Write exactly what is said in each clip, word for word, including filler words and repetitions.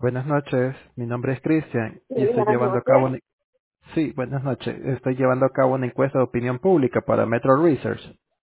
Buenas noches, mi nombre es Cristian Sí, y estoy buenas llevando a cabo noches. una... Sí, buenas noches. Estoy llevando a cabo una encuesta de opinión pública para Metro Research.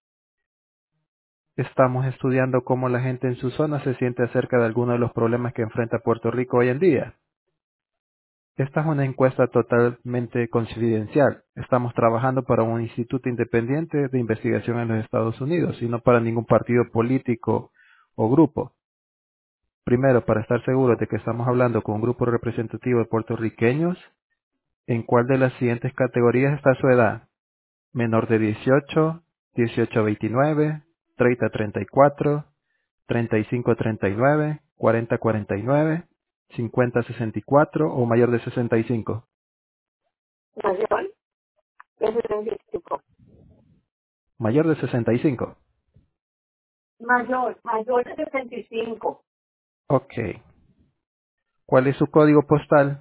Estamos estudiando cómo la gente en su zona se siente acerca de algunos de los problemas que enfrenta Puerto Rico hoy en día. Esta es una encuesta totalmente confidencial. Estamos trabajando para un instituto independiente de investigación en los Estados Unidos y no para ningún partido político o grupo. Primero, para estar seguros de que estamos hablando con un grupo representativo de puertorriqueños. ¿En cuál de las siguientes categorías está su edad? Menor de dieciocho, dieciocho a veintinueve, treinta a treinta y cuatro, treinta y cinco a treinta y nueve, cuarenta a cuarenta y nueve, cincuenta a sesenta y cuatro o mayor de sesenta y cinco. Mayor de sesenta y cinco. Mayor de sesenta y cinco. Mayor, mayor de sesenta y cinco. Ok. ¿Cuál es su código postal?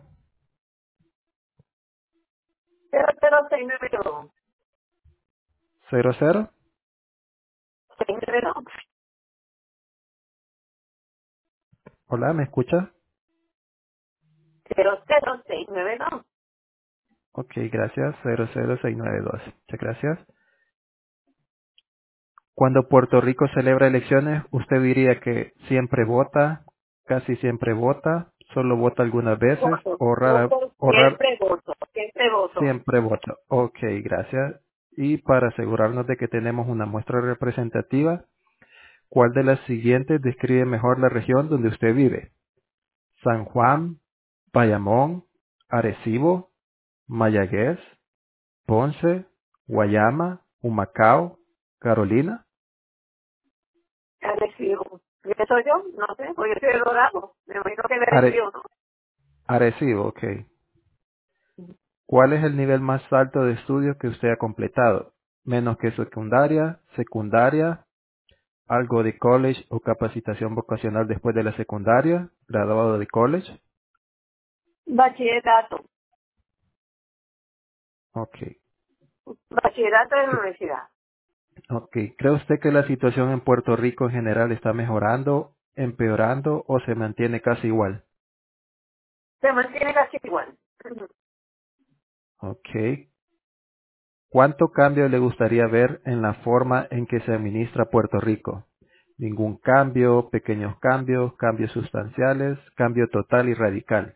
cero cero seis nueve dos. ¿Cero cero? seis nueve dos. Hola, ¿me escucha? cero cero seis nueve dos. Ok, gracias. Cero cero seis nueve dos. Muchas gracias. Cuando Puerto Rico celebra elecciones, ¿usted diría que siempre vota, casi siempre vota, solo vota algunas veces Voto. o rara, Voto. o rara, Siempre voto. Siempre voto. siempre vota? Ok, gracias. Y para asegurarnos de que tenemos una muestra representativa, ¿cuál de las siguientes describe mejor la región donde usted vive? San Juan, Bayamón, Arecibo, Mayagüez, Ponce, Guayama, Humacao, Carolina. Agresivo. ¿Y qué soy yo? No sé, pues yo soy el dorado. Me imagino que Are- agresivo, ¿no? Arecibo, ok. ¿Cuál es el nivel más alto de estudios que usted ha completado? Menos que secundaria, secundaria, algo de college o capacitación vocacional después de la secundaria, graduado de college. Bachillerato. Ok. Bachillerato de la Sí. universidad. Ok. ¿Cree usted que la situación en Puerto Rico en general está mejorando, empeorando o se mantiene casi igual? Se mantiene casi igual. Ujú. Ok. ¿Cuánto cambio le gustaría ver en la forma en que se administra Puerto Rico? Ningún cambio, pequeños cambios, cambios sustanciales, cambio total y radical.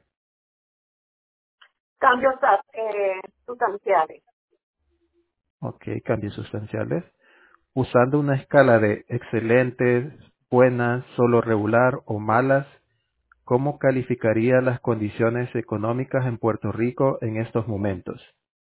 Cambios eh, sustanciales. Ok, cambios sustanciales. Usando una escala de excelentes, buenas, solo regular o malas, ¿cómo calificaría las condiciones económicas en Puerto Rico en estos momentos?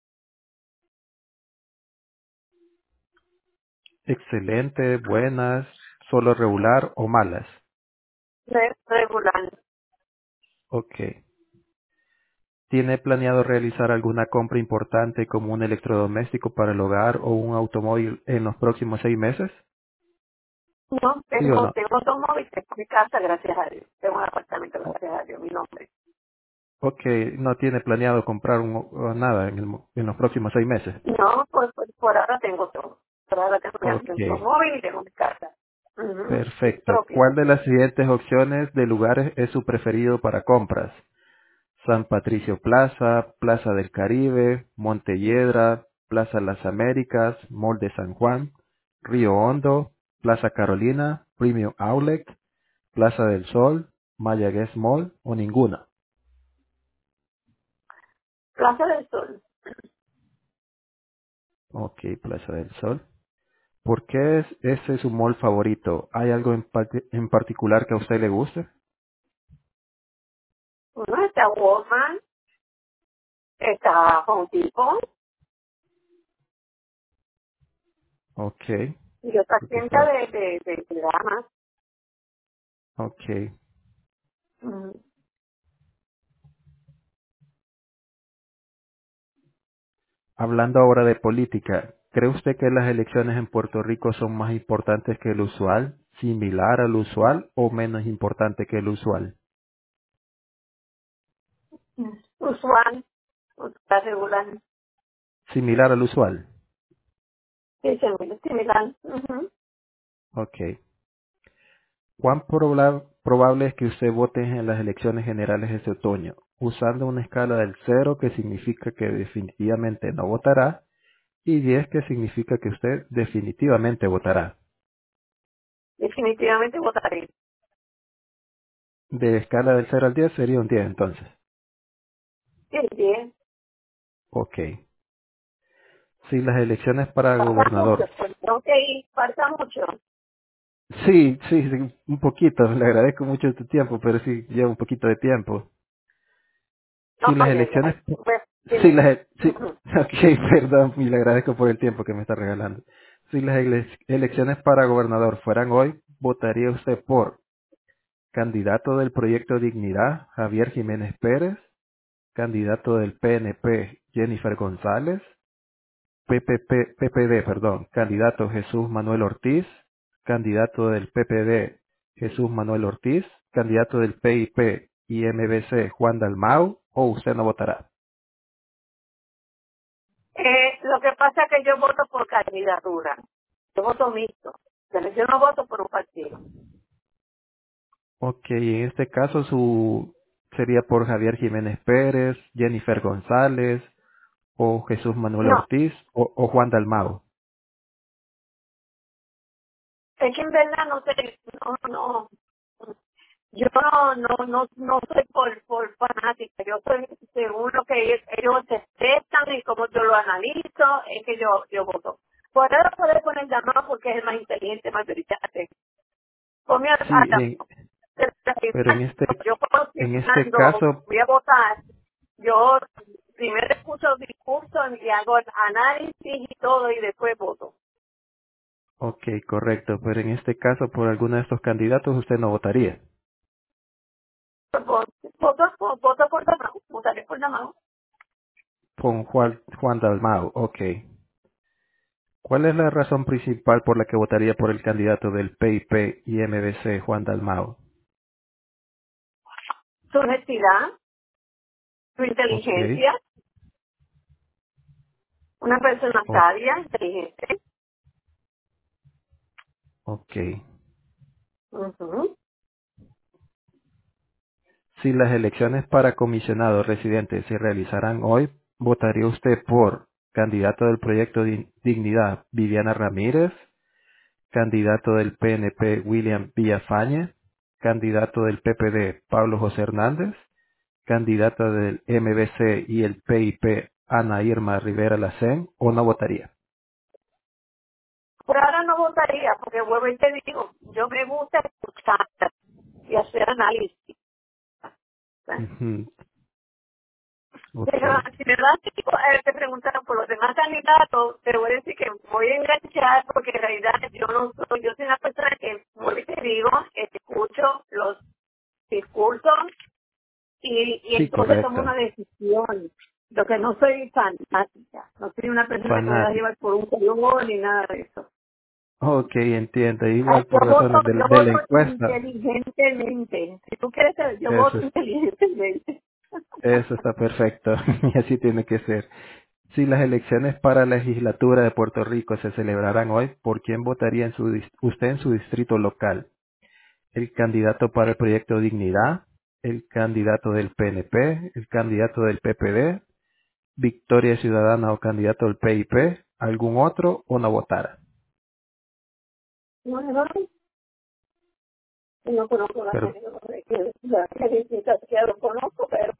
Excelente, buenas, solo regular o malas. Re- regular. Ok. ¿Tiene planeado realizar alguna compra importante como un electrodoméstico para el hogar o un automóvil en los próximos seis meses? No, ¿Sí o tengo, no? tengo dos móviles, tengo mi casa, gracias a Dios. Tengo un apartamento, O- gracias a Dios, mi nombre. Ok, no tiene planeado comprar un- o nada en, el mo- en los próximos seis meses. No, pues, pues por ahora tengo todo. Por ahora tengo mi Ok, automóvil y tengo mi casa. Ujú. perfecto. Propio. ¿Cuál de las siguientes opciones de lugares es su preferido para compras? San Patricio Plaza, Plaza del Caribe, Montelledra, Plaza Las Américas, Mall de San Juan, Río Hondo, Plaza Carolina, Premium Outlet, Plaza del Sol, Mayagüez Mall o ninguna. Plaza del Sol. Ok, Plaza del Sol. ¿Por qué es, ese es su mall favorito? ¿Hay algo en, parti- en particular que a usted le guste? Uno está Walmart, está Home Depot Ok, y otra porque tienda está, de, de, de, de damas. ok. Ujú. Hablando ahora de política, ¿cree usted que las elecciones en Puerto Rico son más importantes que el usual, similar al usual o menos importante que el usual? Usual, está regular. Similar al usual. Sí, similar. Similar. Ujú. Ok. ¿Cuán probla- probable es que usted vote en las elecciones generales de este otoño? Usando una escala del cero, que significa que definitivamente no votará, y diez, que significa que usted definitivamente votará. Definitivamente votaré. De escala del cero al diez sería un diez entonces. Sí, bien. Ok. Si las elecciones para Falta mucho, gobernador. pues tengo que ir, falta mucho. Sí, sí, sí, un poquito. Le agradezco mucho tu tiempo, pero sí lleva un poquito de tiempo. Si las Ay, ay, elecciones, ay. Pues, si dime. las, e- sí, Ujú. ok, perdón, y le agradezco por el tiempo que me está regalando. Si las ele- elecciones para gobernador fueran hoy, ¿votaría usted por candidato del Proyecto Dignidad, Javier Jiménez Pérez, candidato del P N P, Jennifer González, P P P, P P D, perdón, candidato Jesús Manuel Ortiz, candidato del P P D, Jesús Manuel Ortiz, candidato del P I P y M B C, Juan Dalmau, o usted no votará? Eh, lo que pasa es que yo voto por candidatura. Yo voto mixto. Pero yo no voto por un partido. Ok, en este caso su sería por Javier Jiménez Pérez, Jennifer González, o Jesús Manuel No, Ortiz, o, o Juan Dalmau. es que en verdad no sé, no, no. Yo no, no, no, no soy por, por fanática. Yo soy según lo que ellos, ellos expresan y cómo yo lo analizo, es que yo, yo voto. Por eso poder poner llamado porque es el más inteligente, más brillante. Ponme a, Sí, a en- pero en este, yo en este cuando caso, voy a votar, yo primero escucho el discurso y hago el análisis y todo y después voto. ok, correcto, pero en este caso por alguno de estos candidatos usted no votaría. Voto, voto, voto por la mano, votaré por la mano. Con Juan, Juan Dalmau, ok. ¿Cuál es la razón principal por la que votaría por el candidato del P I P y M B C, Juan Dalmau? Su honestidad, su Ok, inteligencia, una persona o- sabia, inteligente. ok. Ujú. Si las elecciones para comisionado residente se realizarán hoy, ¿votaría usted por candidato del proyecto Di- Dignidad, Viviana Ramírez, candidato del P N P, William Villafañe, candidato del P P D, Pablo José Hernández, candidata del M B C y el P I P, Ana Irma Rivera Lacén, o no votaría? Por ahora no votaría porque vuelvo y te digo, yo me gusta escuchar y hacer análisis. Ujú, ok, Pero si me das tiempo, eh, te preguntaron por los demás candidatos, te voy a decir que voy a enganchar porque en realidad yo no soy, yo soy una persona que, como te digo, que escucho los discursos y, y sí, entonces tomo correcto. una decisión. Lo que no soy fanática, no soy una persona que me va a Fanático. llevar por un color ni nada de eso. Ok, entiendo. Ay, Igual yo por voto, razones de, yo de la voto encuesta. inteligentemente. Si tú quieres saber, yo Eso, voto es- inteligentemente. eso está perfecto. Y así tiene que ser. Si las elecciones para la legislatura de Puerto Rico se celebraran hoy, ¿por quién votaría en su, dis- usted en su distrito local? ¿El candidato para el proyecto Dignidad? ¿El candidato del P N P? ¿El candidato del P P D? ¿Victoria Ciudadana o candidato del P I P? ¿Algún otro o no votara? No, no, no conozco la Pero, gente, no sé qué, la gente que lo conozco, pero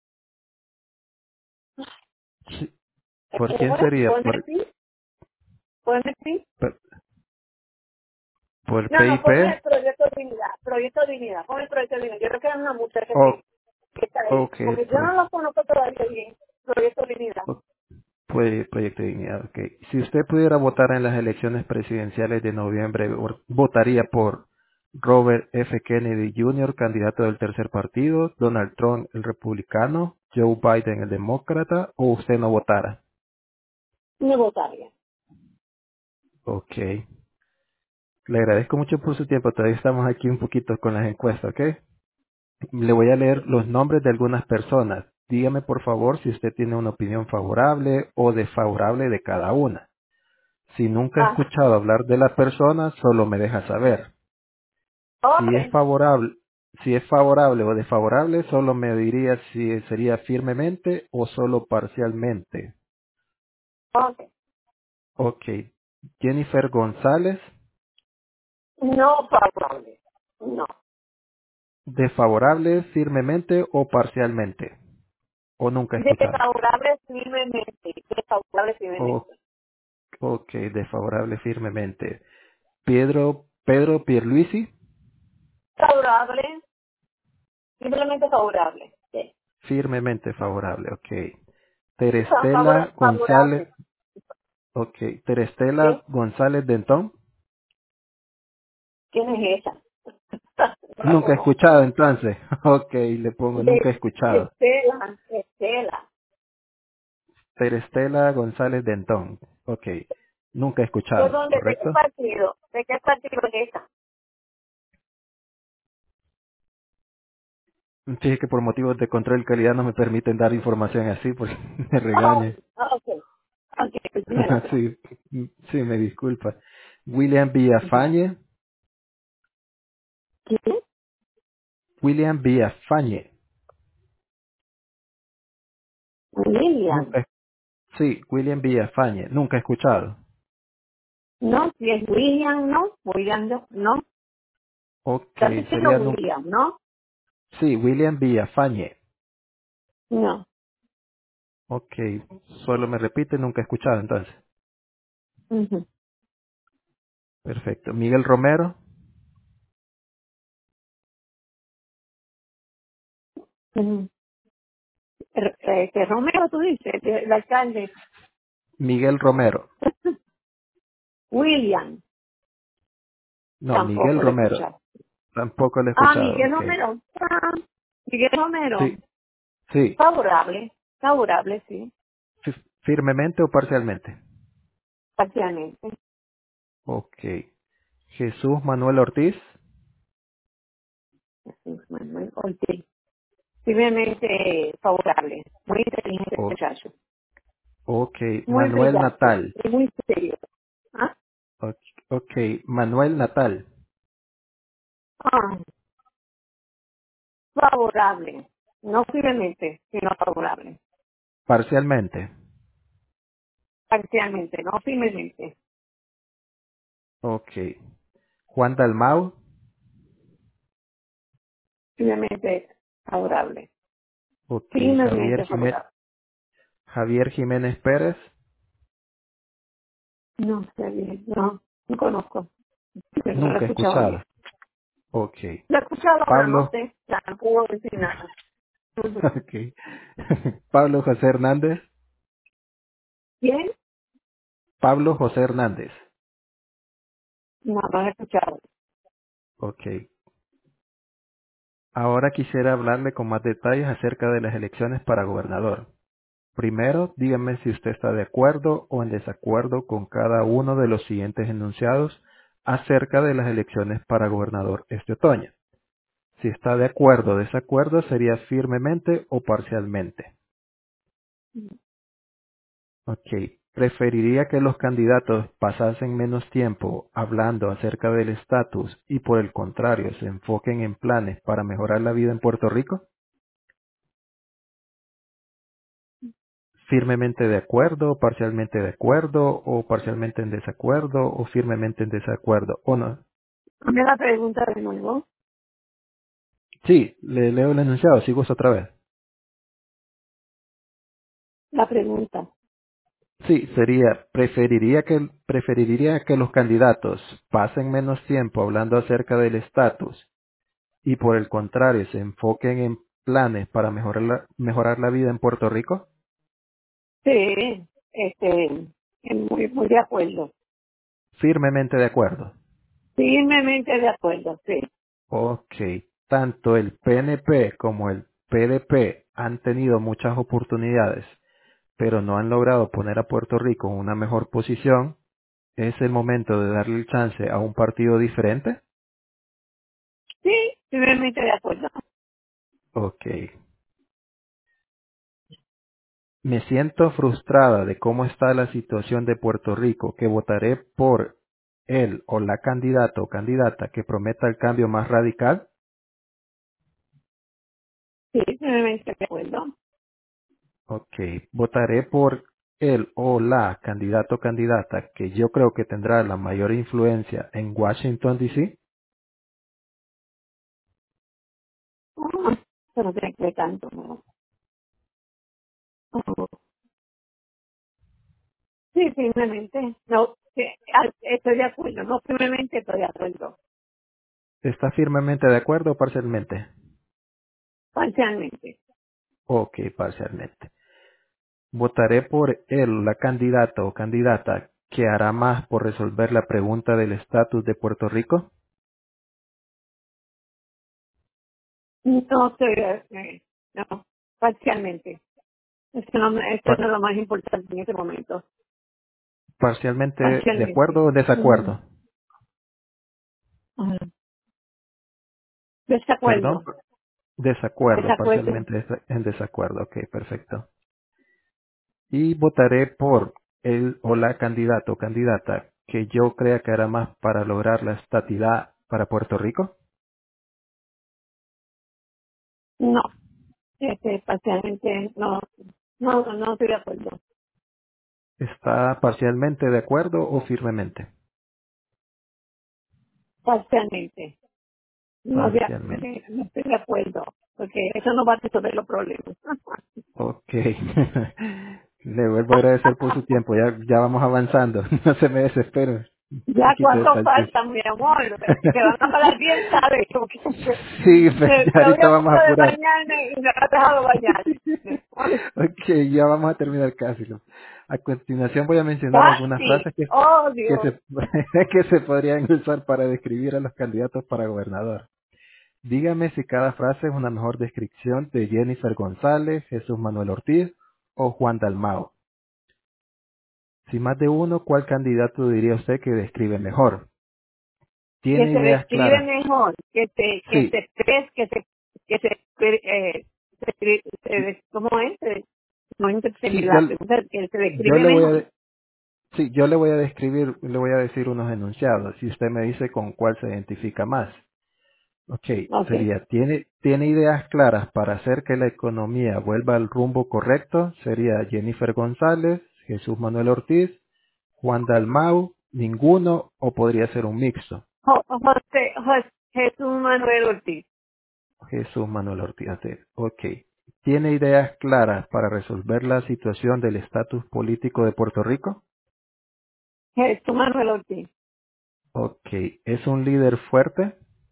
sí, ¿por eh, quién bueno, sería? ponme ¿Por, sí, ponme sí. por, por el No, P I no, ponme P? el proyecto de dignidad, proyecto de dignidad, ponme el proyecto de dignidad. Yo creo que es una muchacha O, que, que está ahí, ok, porque yo no pues. lo conozco todavía bien, proyecto de dignidad. Puede Proyecto de Dignidad, ok. Si usted pudiera votar en las elecciones presidenciales de noviembre, vor- ¿votaría por Robert F. Kennedy junior, candidato del tercer partido, Donald Trump, el republicano, Joe Biden, el demócrata, o usted no votara? Me votaría. Ok. Le agradezco mucho por su tiempo. Todavía estamos aquí un poquito con las encuestas, ¿ok? Le voy a leer los nombres de algunas personas. Dígame, por favor, si usted tiene una opinión favorable o desfavorable de cada una. Si nunca he Ah, escuchado hablar de la persona, solo me deja saber. Si es Ok, favorable, si es favorable o desfavorable, solo me diría si sería firmemente o solo parcialmente. ok. Ok. Jennifer González, No favorable. No. desfavorable firmemente o parcialmente. O nunca he escuchado. Desfavorable firmemente. Desfavorable O, firmemente. ok, desfavorable firmemente. Pedro, Pedro Pierluisi, Favorable. Simplemente favorable. Sí. firmemente favorable. Ok. Fa- Terestela favora- González, favorable. ok. Terestela ¿Qué? González Dentón. ¿Quién es esa? No la Nunca he conozco. escuchado entonces. Ok, le pongo nunca he De- escuchado. Estela. Estela. Terestela González Dentón. Ok. Nunca he ¿De escuchado, dónde? ¿De qué ¿correcto? partido? ¿De qué partido es esa? Fíjese que por motivos de control de calidad no me permiten dar información así porque me Oh, regañe. ok. Ok, pues dime la otra. Sí, sí, me disculpa. William Ujú. Villafañe. ¿Quién? William Villafañe. William. Nunca, sí, William Villafañe. Nunca he escuchado. No, si es William, no. William, no. No. Ok, Estás diciendo sería nunca. William, ¿no? Sí, William Villafañe. No. Ok, solo me repite, nunca he escuchado entonces. Ujú. Perfecto. Miguel Romero. Ujú. R- eh, que Romero, tú dices, de- el alcalde. Miguel Romero. William. No, Miguel Tampoco lo he Romero. escuchado. Tampoco lo he Ah, escuchado. Miguel Ok. Romero. Ah, Miguel Romero. Sí, sí. Favorable. Favorable, sí. Fi- ¿Firmemente o parcialmente? Parcialmente. Ok. Jesús Manuel Ortiz. Jesús Manuel Ortiz. Simplemente favorable. Muy inteligente este O- muchacho. ok. Muy Manuel brillante. Natal. Y muy serio. ¿Ah? Ok. Ok. Manuel Natal. Ah, favorable. No firmemente, sino favorable. Parcialmente. Parcialmente, no firmemente. Ok. Juan Dalmau. Firmemente favorable. Ok. Javier Firmemente Jiménez, favorable. Javier Jiménez Pérez. No sé bien, no, no conozco. Pero no lo he Nunca he escuchado bien. escuchado. Ok. Lo he escuchado, pero no Pablo. sé, ya no puedo decir nada. Ujú. Ok. Pablo José Hernández. ¿Quién? Pablo José Hernández. No, no lo he escuchado. Ok. Ahora quisiera hablarle con más detalles acerca de las elecciones para gobernador. Primero, dígame si usted está de acuerdo o en desacuerdo con cada uno de los siguientes enunciados acerca de las elecciones para gobernador este otoño. Si está de acuerdo o desacuerdo, sería firmemente o parcialmente. Ok. ¿Preferiría que los candidatos pasasen menos tiempo hablando acerca del estatus y por el contrario se enfoquen en planes para mejorar la vida en Puerto Rico? ¿Firmemente de acuerdo, parcialmente de acuerdo o parcialmente en desacuerdo o firmemente en desacuerdo o no? Hazme la pregunta de nuevo. Sí, le leo el enunciado, sigo otra vez. La pregunta. Sí, sería, preferiría que, preferiría que los candidatos pasen menos tiempo hablando acerca del estatus y por el contrario se enfoquen en planes para mejorar la, mejorar la vida en Puerto Rico. Sí, este, muy, muy de acuerdo. Firmemente de acuerdo. Firmemente de acuerdo, sí. Ok, tanto el P N P como el P D P han tenido muchas oportunidades, pero no han logrado poner a Puerto Rico en una mejor posición. ¿Es el momento de darle el chance a un partido diferente? Sí, firmemente de acuerdo. Ok. Me siento frustrada de cómo está la situación de Puerto Rico, que votaré por el o la candidata o candidata que prometa el cambio más radical. Sí, firmemente de acuerdo. Ok, votaré por el o la candidato o candidata que yo creo que tendrá la mayor influencia en Washington, D C. Ah, pero tiene que ver tanto, ¿no? Oh, sí, firmemente. No, sí, ah, estoy de acuerdo. No firmemente estoy de acuerdo. ¿Está firmemente de acuerdo o parcialmente? Parcialmente. Ok, parcialmente. Votaré por él, la candidata o candidata que hará más por resolver la pregunta del estatus de Puerto Rico. No estoy, eh, no, parcialmente. Esto no, esto no Pa- es lo más importante en este momento. parcialmente de Parcialmente. acuerdo o Ujú. desacuerdo. Ajá. Perdón, Desacuerdo. desacuerdo, Desacuerdo. parcialmente desa- en desacuerdo. Ok, perfecto. Y votaré por el o la candidato o candidata que yo crea que hará más para lograr la estatidad para Puerto Rico. No. Este, parcialmente, no. No, no, no estoy de acuerdo. ¿Está parcialmente de acuerdo o firmemente? Parcialmente. No, de- Parcialmente. de- no estoy de acuerdo. Porque eso no va a resolver los problemas. Ok. Le vuelvo a agradecer por su tiempo. Ya, ya vamos avanzando. No se me desespere. Un Ya poquito de cuánto paciencia. falta, mi amor. Que van a pagar bien, ¿sabes? Porque Sí, pues me, ya me voy ahorita a vamos punto a de apurar. bañarme y me ha dejado bañarme. Ok, ya vamos a terminar casi. ¿No? A continuación voy a mencionar algunas Casi. frases que, Oh, que, Dios. se, que se podrían usar para describir a los candidatos para gobernador. Dígame si cada frase es una mejor descripción de Jennifer González, Jesús Manuel Ortiz o Juan Dalmao. Si más de uno, ¿cuál candidato diría usted que describe mejor? Que ¿Tiene se ideas describe claras? mejor. Que se, que Sí, se expresa, que se, que se, eh, se, escri- se- ¿cómo es? Se- no entendí sí, la yo, pregunta, que se yo describe le voy a, mejor. de- sí, yo le voy a describir, le voy a decir unos enunciados. Si usted me dice con cuál se identifica más. Ok, Ok. sería, ¿tiene, tiene ideas claras para hacer que la economía vuelva al rumbo correcto? Sería Jennifer González, Jesús Manuel Ortiz, Juan Dalmau, ninguno o podría ser un mixto. Jo- José, José Jesús Manuel Ortiz. Jesús Manuel Ortiz. Ok. ¿Tiene ideas claras para resolver la situación del estatus político de Puerto Rico? Jesús Manuel Ortiz. Ok. ¿Es un líder fuerte?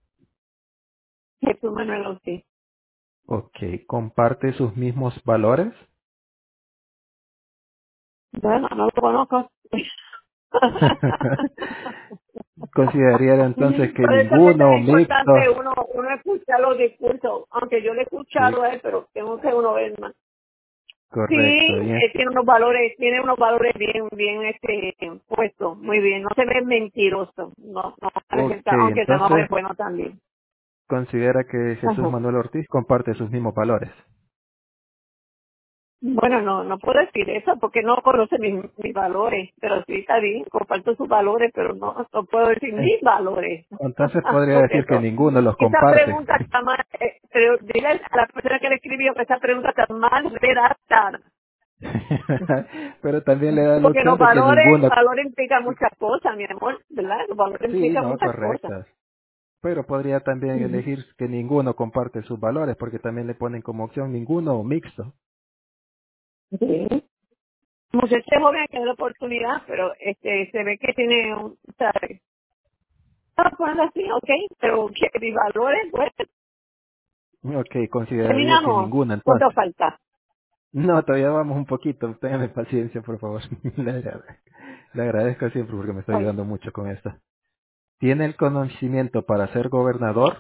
Jesús Manuel Ortiz. Ok. ¿Comparte sus mismos valores? Bueno, no lo conozco. Consideraría entonces que Por eso que es tan ninguno, importante mixto. uno, uno escuchar los discursos, aunque yo le he Sí, escuchado a él, pero tengo que uno ver más. Sí, correcto. Bien. él tiene unos valores, tiene unos valores bien, bien este puestos, muy bien, no se ve mentiroso, no, no parece, Ok, aunque ese nombre entonces es bueno también. considera que Jesús Ajá. Manuel Ortiz comparte sus mismos valores. Bueno, no, no puedo decir eso porque no conoce mis, mis valores, pero sí está bien, comparto sus valores, pero no, no puedo decir En- mis valores. Entonces podría Porque decir que eso, ninguno los esa comparte. pregunta está mal, eh, pero dile a la persona que le escribió que esa pregunta está mal redactada. Pero también le da la Porque opción los de que valores, ninguno. valores implican muchas cosas, mi amor, ¿verdad? Los valores Sí, implican no, muchas cosas. correctas. Pero podría también Ujú. elegir que ninguno comparte sus valores, porque también le ponen como opción ninguno o mixto. Sí. Muchacho joven que da la oportunidad, pero este se ve que tiene un, ¿sabes? Ah, pues así, ok, pero que mis valores, pues, Ok, consideraría que terminamos. ninguna ¿Cuánto entonces. falta? No, todavía vamos un poquito. Téngame paciencia, por favor. Le agrade- le agradezco siempre porque me está Ay, ayudando mucho con esto. ¿Tiene el conocimiento para ser gobernador?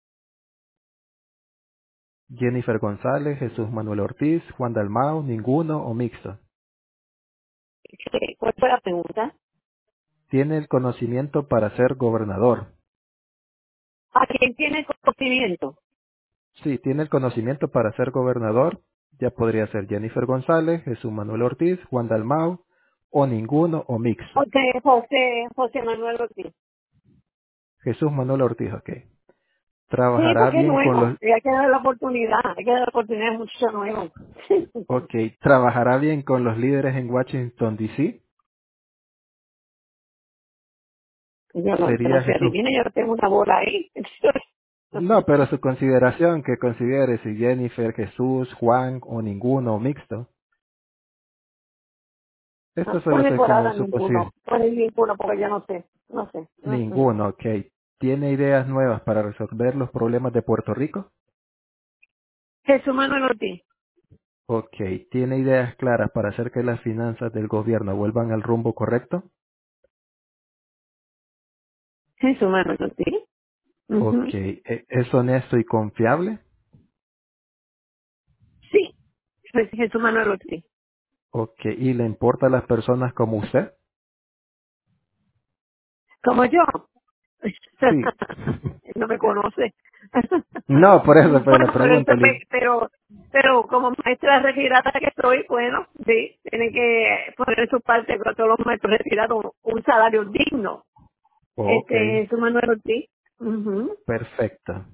Jennifer González, Jesús Manuel Ortiz, Juan Dalmau, ninguno o mixto. ¿qué- ¿Cuál fue la pregunta? Tiene el conocimiento para ser gobernador. ¿A quién tiene conocimiento? Sí, tiene el conocimiento para ser gobernador. Ya podría ser Jennifer González, Jesús Manuel Ortiz, Juan Dalmau o ninguno o mixto. José, José, José Manuel Ortiz. Jesús Manuel Ortiz, ok. Sí, Trabajará porque es bien con nuevo. los, Y hay que dar la oportunidad. Hay que dar la oportunidad a muchos nuevos. ok, trabajará bien con los líderes en Washington, D C. Yo no, yo no Sería sé Jesús. adivina, yo tengo una bola ahí. No, pero su consideración que considere si Jennifer, Jesús, Juan o ninguno o mixto. Esto suele Pone ser por como ahora su consideración. ninguno. Pone ninguno porque yo no sé. No sé. Mm, mm. Ninguno, ok. ¿Tiene ideas nuevas para resolver los problemas de Puerto Rico? Jesús Manuel Ortiz. Ok. ¿Tiene ideas claras para hacer que las finanzas del gobierno vuelvan al rumbo correcto? Jesús Manuel Ortiz. Ok. Ujú. ¿E- ¿Es honesto y confiable? Sí. Pues Jesús Manuel Ortiz. Ok. ¿Y le importa a las personas como usted? Como yo. Sí. Él no me conoce. No, por eso fue la Bueno, pero, pregunta. eso le- me- pero, pero como maestra retirada que soy, bueno, sí, tienen que poner en su parte con todos los maestros retirados un salario digno. Ok. Este, su Manuel Ortiz. Ujú. Perfecto.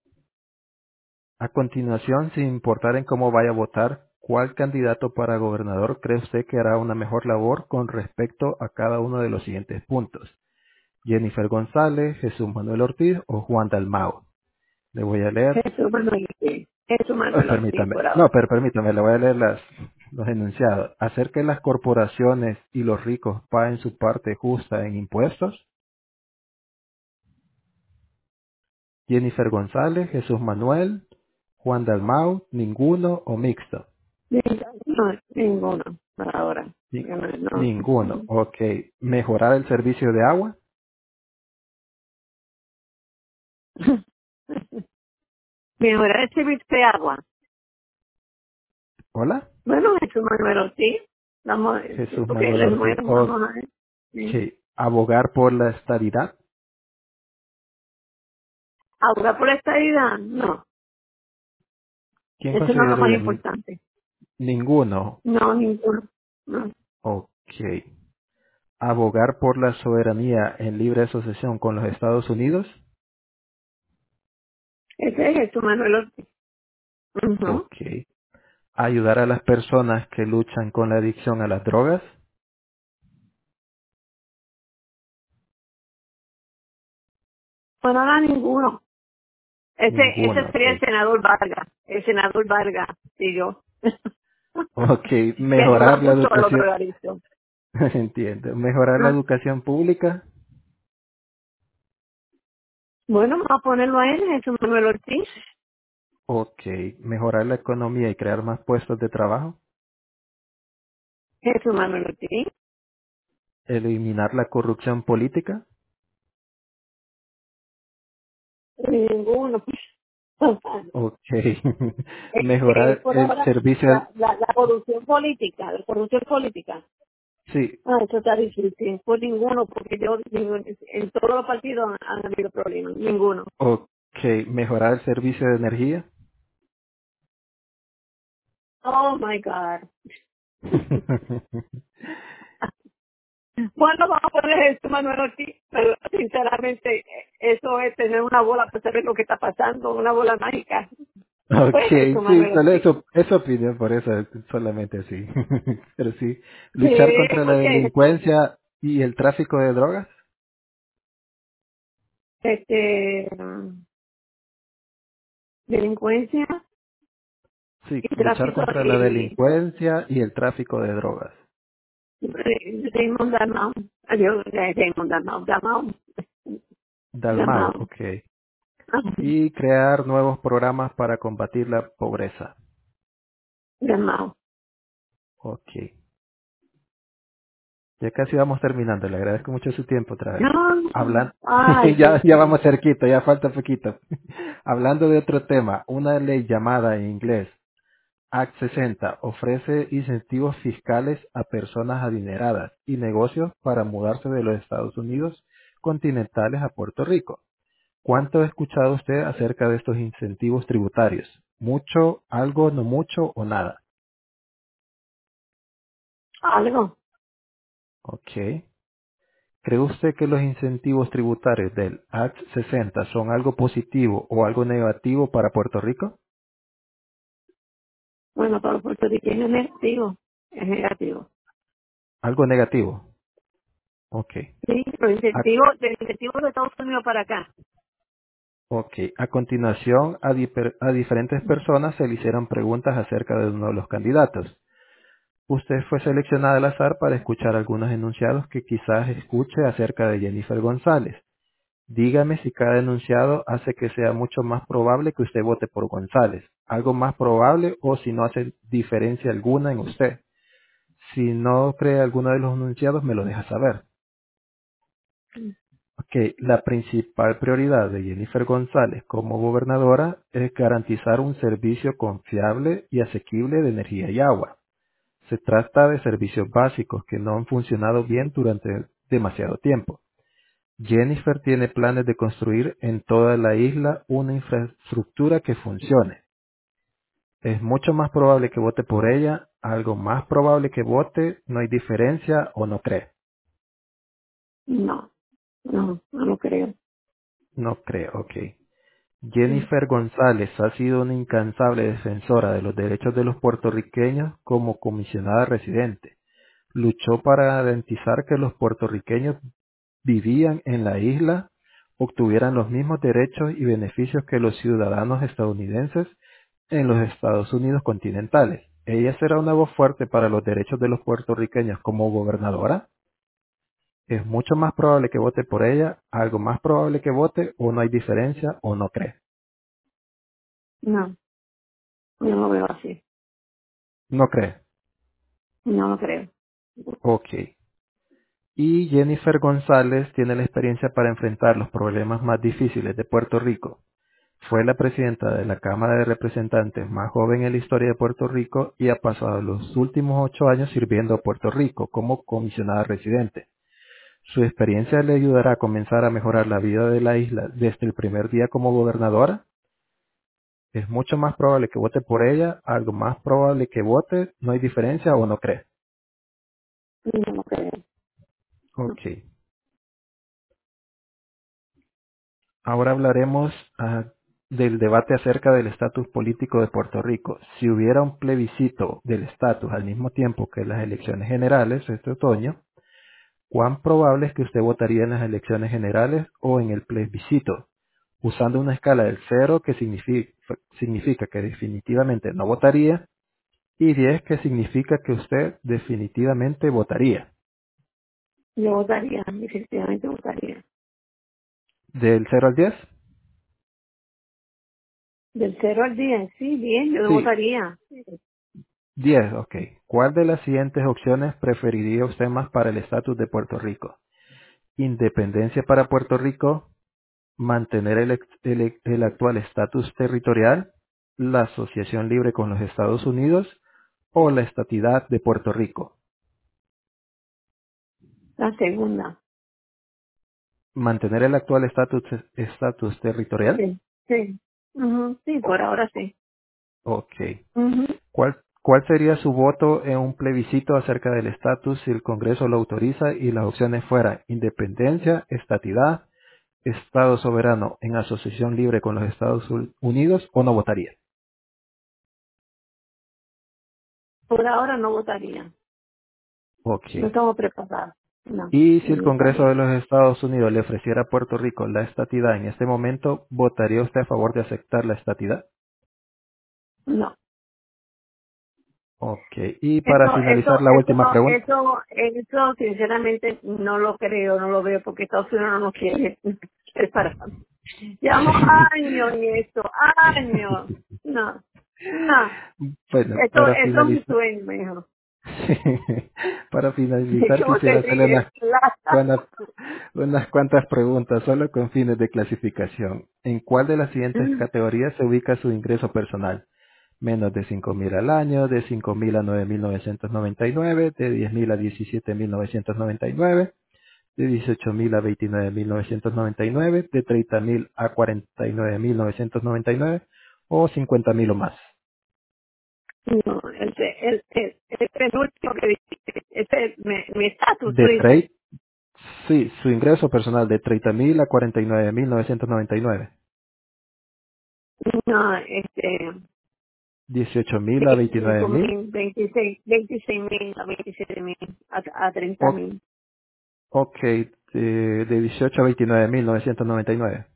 A continuación, sin importar en cómo vaya a votar, ¿cuál candidato para gobernador cree usted que hará una mejor labor con respecto a cada uno de los siguientes puntos? ¿Jennifer González, Jesús Manuel Ortiz o Juan Dalmau? Le voy a leer, Jesús Manuel Ortiz. Jesús eh, Manuel Ortiz, permítame, por no, ahora. pero permítame, le voy a leer las, los enunciados. ¿Hacer que las corporaciones y los ricos paguen su parte justa en impuestos? Jennifer González, Jesús Manuel, Juan Dalmau, ninguno o mixto. No, ninguno, por ahora. Ni- Yo no, no. ninguno. Ok. Mejorar el servicio de agua. Mejorar el servicio de agua. Hola. Bueno, Jesús Manuel Ortiz. Vamos, sí, Jesús porque él Manuel es Ortiz. nuevo, Ok. vamos a ver. Sí. Abogar por la estabilidad. Ahora por la estabilidad, no. ¿Quién Eso no es lo más consideraría nin- importante. ninguno? No, ninguno. No. Ok. Abogar por la soberanía en libre asociación con los Estados Unidos. Ese es Jesús Manuel Ortiz. Ujú. Ok. Ayudar a las personas que luchan con la adicción a las drogas. Bueno, no, ninguno. Ese, ese Ninguno. Ok. sería el senador Vargas. El senador Vargas y yo. Ok. Que ayuda Mejorar la mucho a los educación. drogadictos. Entiendo. Mejorar la Ah, educación pública. bueno, vamos a ponerlo a él, Jesús Manuel Ortiz. Ok. Mejorar la economía y crear más puestos de trabajo. Jesús Manuel Ortiz. Eliminar la corrupción política. Ninguno. Ok. Este, Mejorar por el ahora, servicio. la, la, la corrupción política, la corrupción política. Sí. Ah, eso está difícil. Por ninguno, porque yo digo, en todos los partidos han, han habido problemas. Ninguno. Ok. Mejorar el servicio de energía. Oh my God. ¿Cuándo vamos a poner esto, Manuel Ortiz? Pero sinceramente, eso es tener una bola para saber lo que está pasando, una bola mágica. Ok, Pues eso, sí, Manuel solo Ortiz. eso, es opinión, por eso solamente así. Pero sí, Sí, luchar contra la porque delincuencia y el tráfico de drogas. este, delincuencia Sí, y luchar tráfico contra la y delincuencia y el tráfico de drogas. Raymond Dalmau. Adiós, Raymond Dalmau. Dalmau. Dalmau, Dalmau. ok. Y crear nuevos programas para combatir la pobreza. Dalmau. Ok. Ya casi vamos terminando. Le agradezco mucho su tiempo otra vez. No, Hablan, ay, ya, Dios ya mío. vamos cerquito, ya falta poquito. Hablando de otro tema, una ley llamada en inglés Act sesenta ofrece incentivos fiscales a personas adineradas y negocios para mudarse de los Estados Unidos continentales a Puerto Rico. ¿Cuánto ha escuchado usted acerca de estos incentivos tributarios? ¿Mucho, algo, no mucho o nada? Algo. Ok. ¿Cree usted que los incentivos tributarios del Act sesenta son algo positivo o algo negativo para Puerto Rico? Bueno, para los puertorriqueños es negativo, es negativo. Algo negativo. Ok. Sí, los A, incentivos, del incentivo de Estados Unidos para acá. ok. A continuación, a, diper- a diferentes personas se le hicieron preguntas acerca de uno de los candidatos. Usted fue seleccionada al azar para escuchar algunos enunciados que quizás escuche acerca de Jennifer González. Dígame si cada enunciado hace que sea mucho más probable que usted vote por González. Algo más probable o si no hace diferencia alguna en usted. Si no cree alguno de los enunciados, me lo deja saber. Ok, la principal prioridad de Jennifer González como gobernadora es garantizar un servicio confiable y asequible de energía y agua. Se trata de servicios básicos que no han funcionado bien durante demasiado tiempo. Jennifer tiene planes de construir en toda la isla una infraestructura que funcione. Es mucho más probable que vote por ella, algo más probable que vote, no hay diferencia o no cree. No, no, no lo creo. No cree, ok. Jennifer González ha sido una incansable defensora de los derechos de los puertorriqueños como comisionada residente. Luchó para garantizar que los puertorriqueños vivían en la isla obtuvieran los mismos derechos y beneficios que los ciudadanos estadounidenses en los Estados Unidos continentales. ¿Ella será una voz fuerte para los derechos de los puertorriqueños como gobernadora? Es mucho más probable que vote por ella, algo más probable que vote, o no hay diferencia, o no cree. No, yo no lo veo así. No cree. No lo creo. Ok. Y Jennifer González tiene la experiencia para enfrentar los problemas más difíciles de Puerto Rico. Fue la presidenta de la Cámara de Representantes más joven en la historia de Puerto Rico y ha pasado los últimos ocho años sirviendo a Puerto Rico como comisionada residente. Su experiencia le ayudará a comenzar a mejorar la vida de la isla desde el primer día como gobernadora. Es mucho más probable que vote por ella, algo más probable que vote, no hay diferencia o no cree. No lo creo. No. Ok. Ahora hablaremos ah, del debate acerca del estatus político de Puerto Rico. Si hubiera un plebiscito del estatus al mismo tiempo que las elecciones generales este otoño, ¿cuán probable es que usted votaría en las elecciones generales o en el plebiscito? Usando una escala del cero que significa, significa que definitivamente no votaría y diez que significa que usted definitivamente votaría. Yo votaría, definitivamente votaría. ¿Del cero al diez? Del cero al diez, sí, bien, yo Sí, votaría. diez, ok. ¿Cuál de las siguientes opciones preferiría usted más para el estatus de Puerto Rico? Independencia para Puerto Rico, mantener el, ex- el ex- el actual estatus territorial, la asociación libre con los Estados Unidos o la estatidad de Puerto Rico. La segunda. Mantener el actual estatus estatus territorial. Sí, sí. Ujú, sí, por ahora sí. Ok. Ujú. ¿Cuál, ¿Cuál sería su voto en un plebiscito acerca del estatus si el Congreso lo autoriza y las opciones fueran independencia, estatidad, Estado soberano en asociación libre con los Estados Unidos o no votaría? Por ahora no votaría. Ok. No estamos preparados. No, Y si el no Congreso de votaría. los Estados Unidos le ofreciera a Puerto Rico la estatidad en este momento, ¿votaría usted a favor de aceptar la estatidad? No. Ok. Y para Eso, finalizar eso, la última eso, pregunta. eso, eso, sinceramente no lo creo, no lo veo, porque Estados Unidos no nos quiere preparar. Llevamos años en esto, años. No, no. Bueno, Esto, para esto es un finalizar, sueño, mijo. para finalizar ¿Cómo te quisiera hacerle ríes? unas cuantas, unas cuantas preguntas solo con fines de clasificación. ¿En cuál de las siguientes categorías se ubica su ingreso personal? Menos de cinco mil al año, de cinco mil a nueve mil novecientos noventa y nueve, de diez mil a diecisiete mil novecientos noventa y nueve, de dieciocho mil a veintinueve mil novecientos noventa y nueve, de treinta mil a cuarenta y nueve mil novecientos noventa y nueve o cincuenta mil o más. No, el, el, el, el penúltimo que dijiste, ese es mi mi estatus, tú De dices. trade, sí, su ingreso personal de treinta mil a cuarenta y nueve mil novecientos noventa y nueve. No, este, dieciocho mil a veintinueve veinticinco mil. mil, veintiséis, veintiséis mil a veintisiete mil, a, a treinta O- mil. ok, de, de dieciocho a veintinueve mil novecientos noventa y nueve.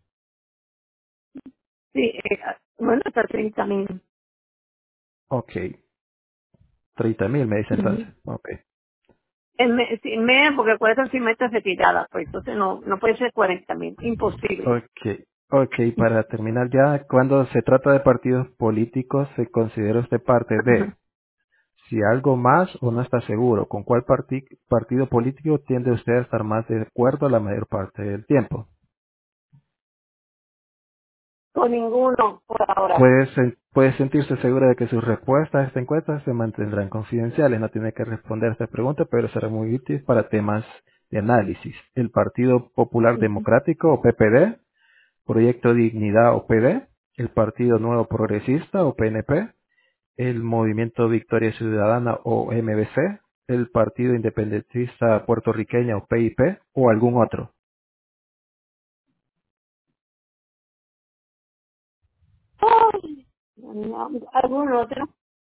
Sí, eh, bueno, hasta treinta mil. Ok, treinta mil me dice entonces. Ujú. Ok. En me, sí, me, porque acuérdate si metes retirada, pues entonces no, no puede ser cuarenta mil, imposible. Ok, ok, para terminar ya, cuando se trata de partidos políticos, ¿se considera usted parte de? Ajá. Si algo más o no está seguro, ¿con cuál parti- partido político tiende usted a estar más de acuerdo la mayor parte del tiempo? Con ninguno por ahora. Puede, sen- puede sentirse segura de que sus respuestas a esta encuesta se mantendrán confidenciales. No tiene que responder a esta pregunta, pero será muy útil para temas de análisis. El Partido Popular Ujú. Democrático o P P D, Proyecto Dignidad o P D, el Partido Nuevo Progresista o P N P, el Movimiento Victoria Ciudadana o M V C, el Partido Independentista Puertorriqueño o P I P o algún otro. Ay, no, ¿algún otro?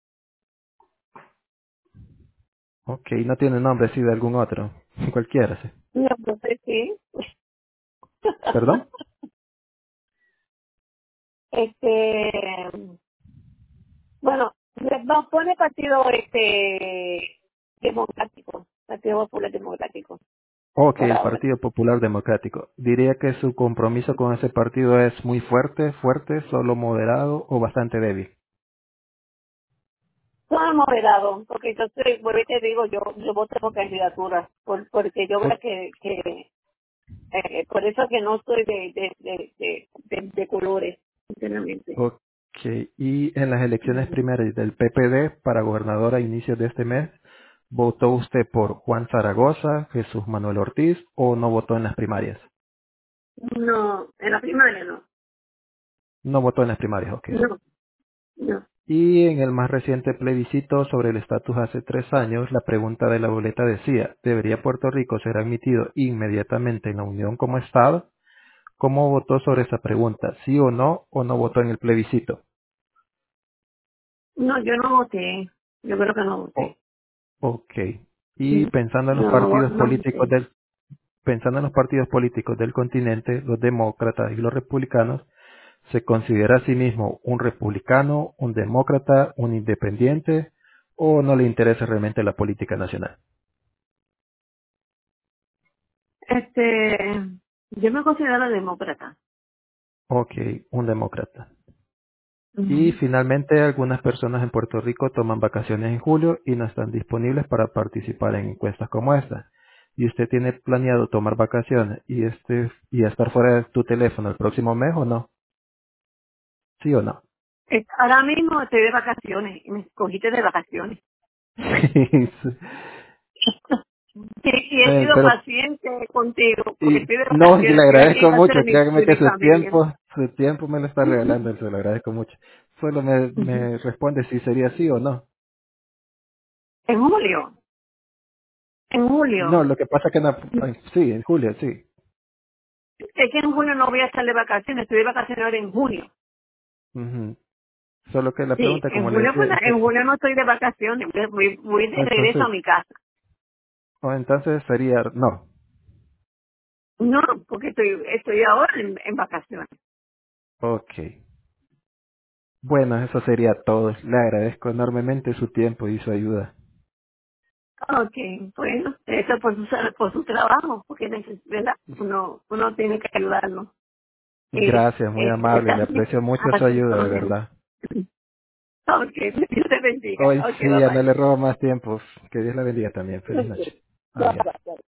Ok, no tiene nombre, sí, de algún otro. Cualquiera, sí. No, no sé si. ¿Perdón? este, bueno, le- va- pone partido este democrático, partido popular democrático, Ok, por el ahora. Partido Popular Democrático. Diría que su compromiso con ese partido es muy fuerte, fuerte, solo moderado o bastante débil. Todo moderado, porque yo soy, vuelvo y te digo, yo, yo voté por candidatura, por, porque yo O- veo que, que eh, por eso que no soy de, de, de, de, de, de colores, sinceramente. ok, y en las elecciones primarias del P P D para gobernador a inicios de este mes, ¿votó usted por Juan Zaragoza, Jesús Manuel Ortiz o no votó en las primarias? No, en la primaria no, No votó en las primarias, ok. no, no. Y en el más reciente plebiscito sobre el estatus hace tres años, la pregunta de la boleta decía, ¿debería Puerto Rico ser admitido inmediatamente en la Unión como Estado? ¿Cómo votó sobre esa pregunta? ¿Sí o no? ¿O no votó en el plebiscito? No, yo no voté, yo creo que no O- voté. ok. Y Sí. pensando en los No, no, partidos no políticos voté. del, pensando en los partidos políticos del continente, los demócratas y los republicanos, ¿se considera a sí mismo un republicano, un demócrata, un independiente o no le interesa realmente la política nacional? Este, yo me considero demócrata. Ok, un demócrata. Y Ujú. finalmente, algunas personas en Puerto Rico toman vacaciones en julio y no están disponibles para participar en encuestas como esta. ¿Y usted tiene planeado tomar vacaciones y este y estar fuera de tu teléfono el próximo mes o no? ¿Sí o no? Eh, Ahora mismo estoy de vacaciones, y me escogiste de vacaciones. Sí, Y, y he eh, sido pero paciente contigo, porque y estoy de no, y le vacaciones, estoy aquí agradezco en casa mucho, de mi, créame de que mi su familia. tiempo, su tiempo me lo está regalando, se lo agradezco mucho. Solo me, Ujú. me responde si sería sí o no. En julio, en No, julio. lo que pasa que no, ay, sí, en julio, sí. Es que en julio no voy a estar de vacaciones, estoy de vacaciones ahora en junio. Ujú. Solo que la Sí, pregunta, en como le julio, decía, pues, es que en julio no estoy de vacaciones, voy, voy voy de regreso entonces, a mi casa. o entonces sería no. No, porque estoy, estoy ahora en, en vacaciones. Ok. Bueno, eso sería todo. Le agradezco enormemente su tiempo y su ayuda. Ok, bueno, eso por su, por su trabajo, porque neces- ¿verdad? Uno, uno tiene que ayudarlo. Y Gracias, muy este, amable. está Le bien, aprecio mucho su así ayuda, todo de bien. verdad. Ok, Dios te bendiga. Hoy Ok, sí, bye ya no bye. le robo más tiempo. Que Dios la bendiga también. Feliz Ok, noche. bye Adiós. bye.